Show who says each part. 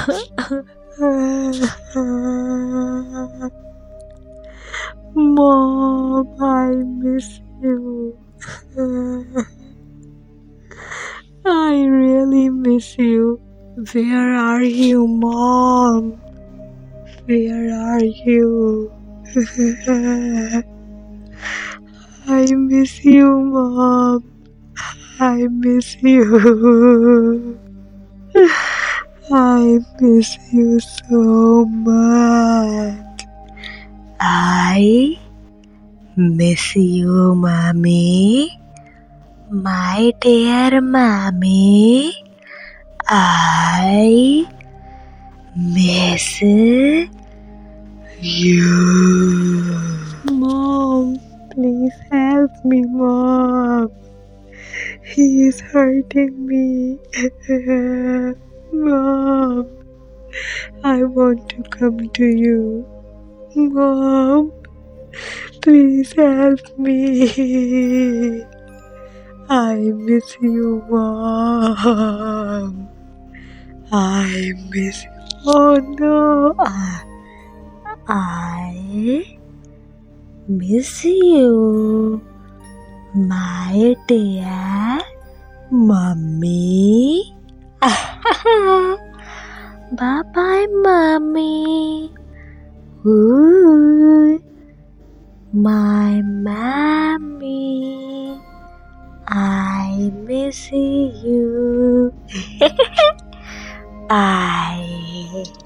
Speaker 1: Mom, I miss you. I really miss you. Where are you, Mom? Where are you? I miss you, Mom. I miss you. I miss you so much. I miss you, Mommy. My dear Mommy. I miss you. Mom, please help me, Mom. He is hurting me. Mom, I want to come to you. Mom, please help me. I miss you, Mom. I miss you. Oh no. I miss you, my dear Mommy. Bye-bye, Mommy. Ooh, my mommy. I miss you. Bye.